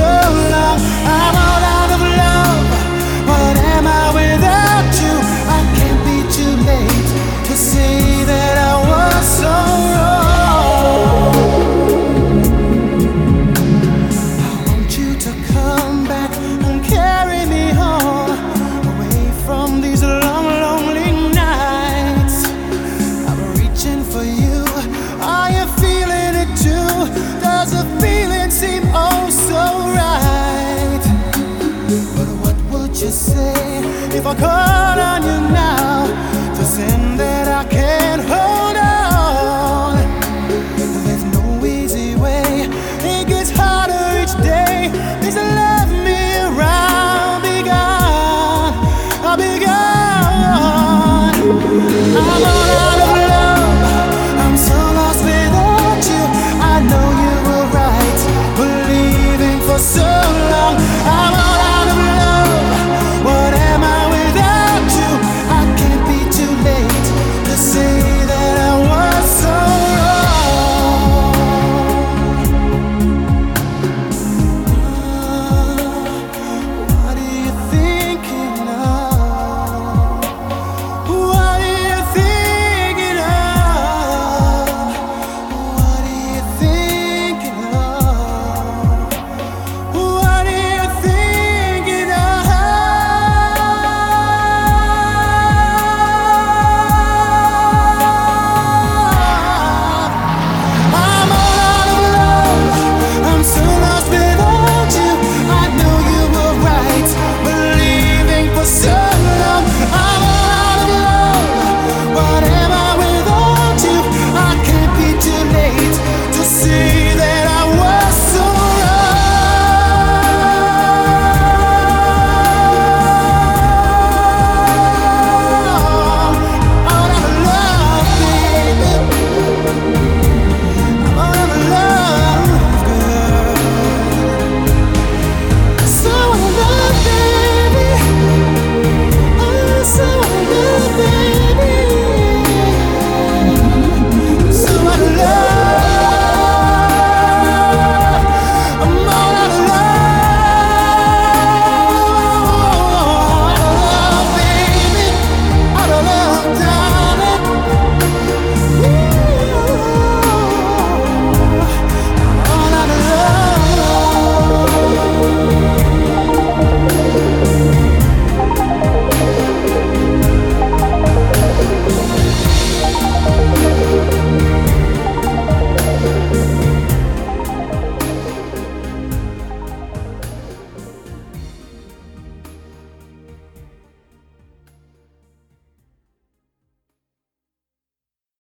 so long. I'm all out of love. What am I without you? I can't be too late to say that I was so wrong. I want you to come back and carry me home, away from these long, lonely nights. I'm reaching for you. Are you feeling it too? Does the feeling seem oh so right? But what would you say if I called on you now to send that I can't hold on? There's no easy way. It gets harder each day. There's a